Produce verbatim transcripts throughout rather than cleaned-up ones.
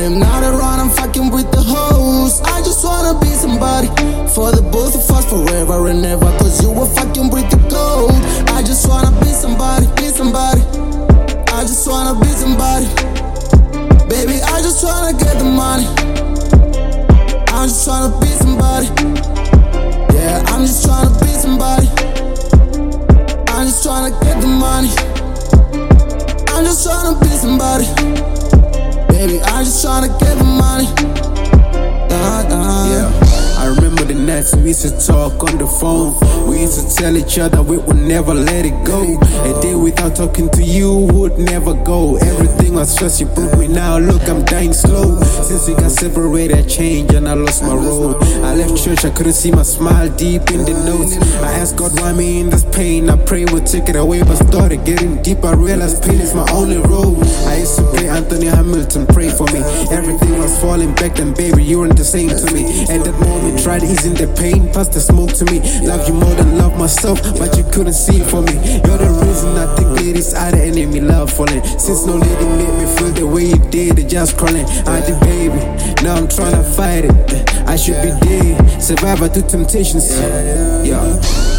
I am not around, I'm fucking with the hoes. I just wanna be somebody for the both of us forever and ever. Cause you were fucking with the gold. I just wanna be somebody, be somebody. I just wanna be somebody. Baby, I just wanna get the money. I'm just tryna be somebody. Yeah, I'm just tryna be somebody. I'm just tryna get the money. I'm just tryna be somebody. Baby, I'm just tryna get the money. Nah, nah. Yeah. I remember the nights we used to talk on the phone. We used to tell each other we would never let it go. A day without talking to you would never go. Everything was stress, you broke me now. Look, I'm dying slow. Since we got separated, I changed and I lost my road. I left church, I couldn't see my smile deep in the notes. I asked God why me in this pain. I pray would take it away, but started getting deep. I realized pain is my only road. I used to play Anthony Hamilton, pray for me. Everything was falling back then, baby, you weren't the same to me. At that moment, tried easing the pain, pass the smoke to me. Love you more than love myself, but you couldn't see it for me. You're the reason I think it is either enemy love falling. Since no lady made me feel the way you did, it just crawling. I did, baby, now I'm trying to fight it. I should be dead, survivor to temptations. Yeah.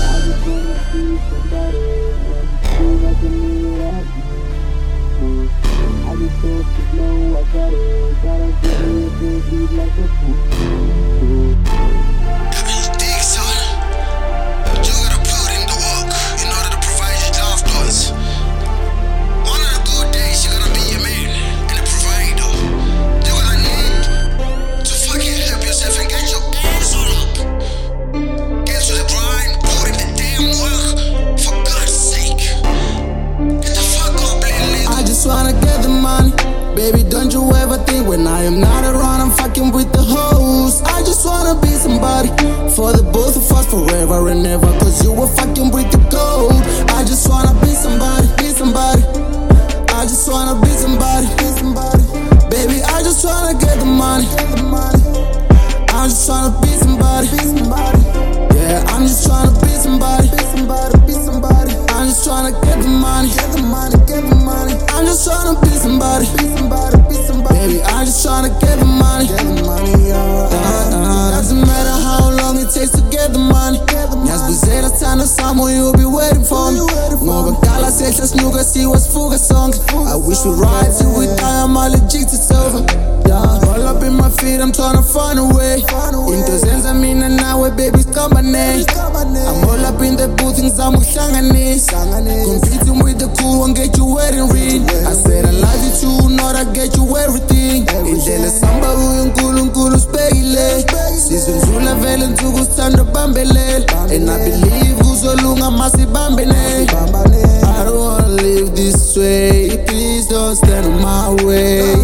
Wanna get the money. Baby, don't you ever think when I am not around, I'm fucking with the hoes. I just wanna be somebody for the both of us forever and ever. Cause you were fucking with the gold. I just wanna be somebody, be somebody. I just wanna be somebody, be somebody. Baby, I just wanna get the money. I'm just tryna be somebody, be somebody. Yeah, I'm just tryna be somebody, be somebody, be somebody. I'm just tryna get the money, get the money, get the money. I'm just tryna be somebody, be somebody, be somebody. Baby, I'm just tryna get the money, get the money, yeah. Uh-uh. Doesn't matter how long it takes to get the money. Nyazibuzela thanda samo you'll be waiting for me. Ngoba kudala sehla sinuka siwasifuka sonke. I wish we ride till we die, I'm allergic to silver. Yeah, roll up in my feet, I'm tryna find a way. Into zenza mina nawe baby siqambane. I'm all up in the booth ngizama ukuhlanganisa. Competing with the cool and get you wedding ring. I said I love you too, not I get you everything. Indlela samba uNkulunkulu sibekile. Sizondlula vele nsuku sithanda bambelela. And I believe kuzolunga masibambene. I don't wanna live this way, please don't stand in my way.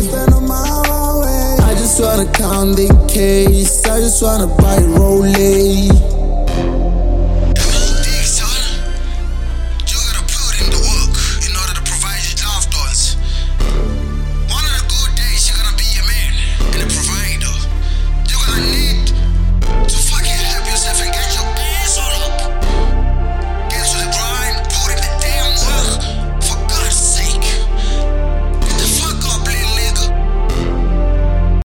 I just wanna count the case, I just wanna buy Rolex.